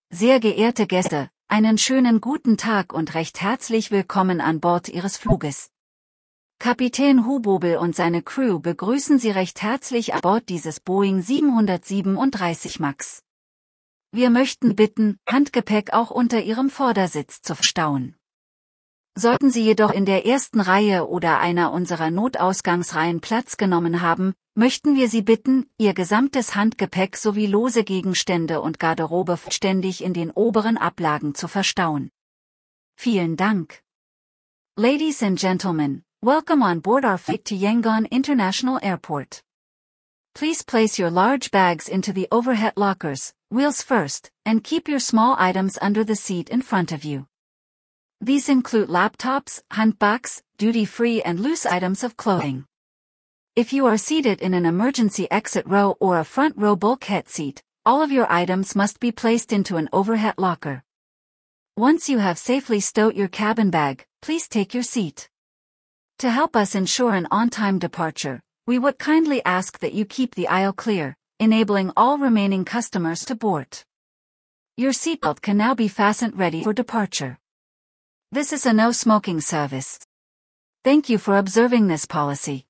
Sehr geehrte Gäste, einen schönen guten Tag und recht herzlich willkommen an Bord Ihres Fluges. Kapitän Hubobel und seine Crew begrüßen Sie recht herzlich an Bord dieses Boeing 737 MAX. Wir möchten bitten, Handgepäck auch unter Ihrem Vordersitz zu verstauen. Sollten Sie jedoch in der ersten Reihe oder einer unserer Notausgangsreihen Platz genommen haben, möchten wir Sie bitten, Ihr gesamtes Handgepäck sowie lose Gegenstände und Garderobe vollständig in den oberen Ablagen zu verstauen. Vielen Dank. Ladies and gentlemen, welcome on board our flight to Yangon International Airport. Please place your large bags into the overhead lockers, wheels first, and keep your small items under the seat in front of you. These include laptops, handbags, duty-free and loose items of clothing. If you are seated in an emergency exit row or a front row bulkhead seat, all of your items must be placed into an overhead locker. Once you have safely stowed your cabin bag, please take your seat. To help us ensure an on-time departure, we would kindly ask that you keep the aisle clear, enabling all remaining customers to board. Your seatbelt can now be fastened ready for departure. This is a no-smoking service. Thank you for observing this policy.